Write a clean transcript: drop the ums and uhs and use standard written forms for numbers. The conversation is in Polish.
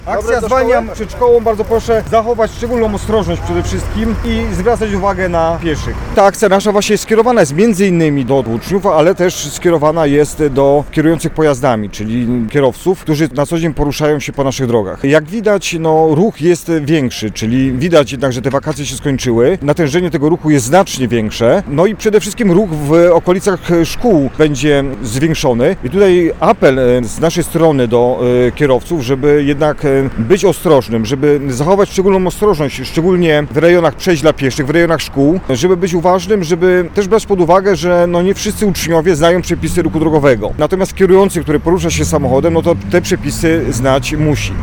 Akcja zwalniam przed szkołą, bardzo proszę zachować szczególną ostrożność przede wszystkim i zwracać uwagę na pieszych. Ta akcja nasza właśnie skierowana jest m.in. do uczniów, ale też skierowana jest do kierujących pojazdami, czyli kierowców, którzy na co dzień poruszają się po naszych drogach. Jak widać, ruch jest większy, czyli widać jednak, że te wakacje się skończyły. Natężenie tego ruchu jest znacznie większe, i przede wszystkim ruch w okolicach szkół będzie zwiększony. I tutaj apel z naszej strony do kierowców, żeby jednak być ostrożnym, żeby zachować szczególną ostrożność, szczególnie w rejonach przejść dla pieszych, w rejonach szkół, żeby być uważnym, żeby też brać pod uwagę, że nie wszyscy uczniowie znają przepisy ruchu drogowego. Natomiast kierujący, który porusza się samochodem, to te przepisy znać musi.